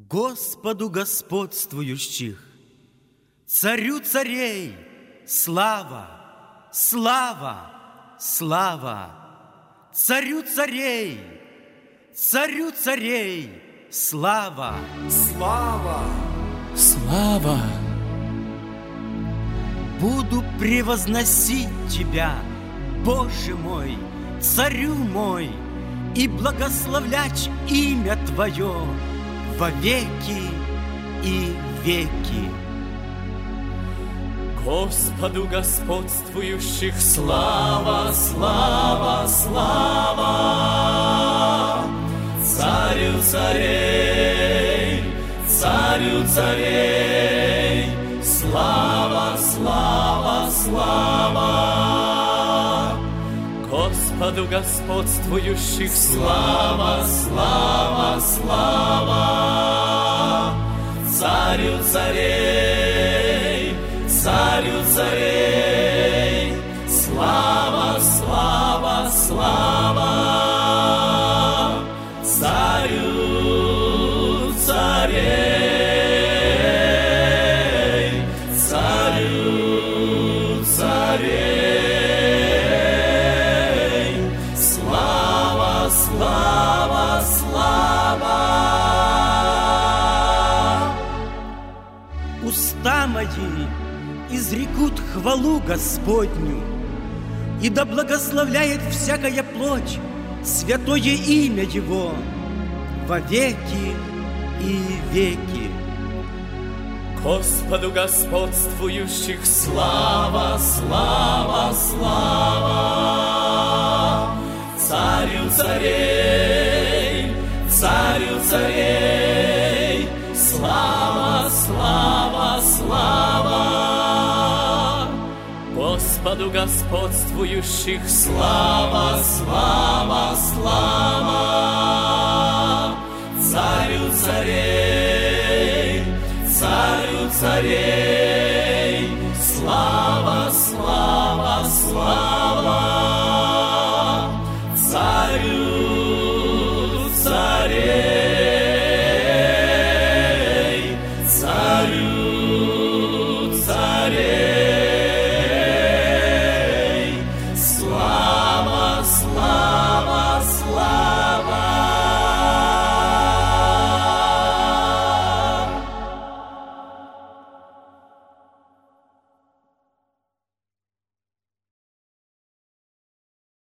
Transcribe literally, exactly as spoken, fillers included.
Господу господствующих, Царю царей, слава, слава, слава, Царю царей, Царю царей, слава, слава, слава. Буду превозносить Тебя, Боже мой, Царю мой, и благословлять имя Твое во веки и веки. Господу господствующих слава, слава, слава, Царю царей, Царю царей, слава, слава, слава. Господу господствующих слава, слава, слава, Царю царей, Царю царей, слава, слава, слава, Царю царей, Царю царей, слава, слава, слава. Уста мои изрекут хвалу Господню, и да благословляет всякая плоть святое имя Его во веки и веки. Господу господствующих слава, слава, слава, Царю царей, Царю царей, слава, слава, слава. Господу господствующих слава, слава, слава,